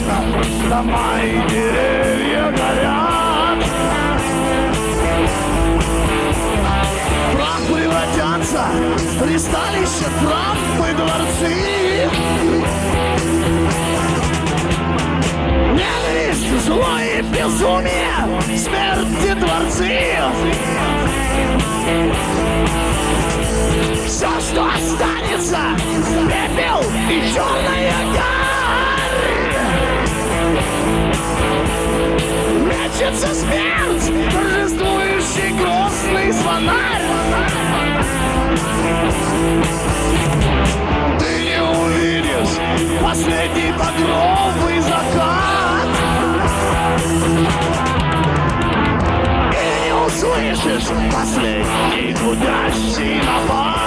страшно, дома и деревья горят. Прах превратятся в ристалища, трампы, дворцы. Ненависть, зло и безумие, смерти дворцы. Все, что останется, пепел и черная гарь. Мечется смерть, торжествующий грозный звонарь. Ты не увидишь последний багровый закат и не услышишь последний гудящий напад.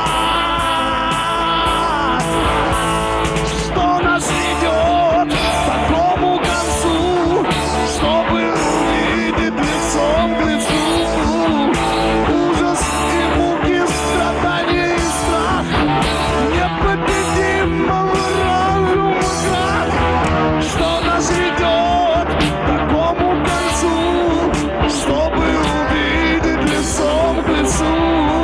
Что нас ведет к такому концу, чтобы увидеть лицом к лицу ужас и муки, страдания и страх непобедимого разума крах. Что нас ведет к такому концу, чтобы увидеть лицом к лицу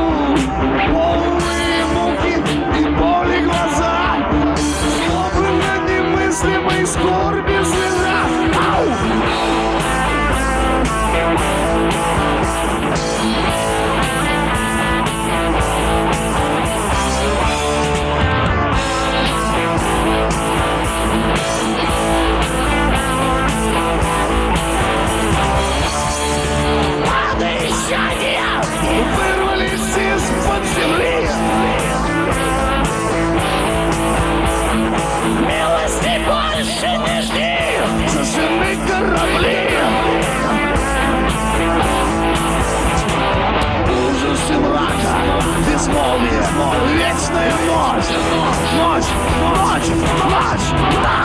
полные муки и боли глаза, злобы на немыслимой скорби слеза. Ау! Обещания вырвались из-под земли. Милости больше не жди, зажжены корабли. Ужас и мрака, безмолвие, вечная ночь, ночь, ночь, ночь, ночь.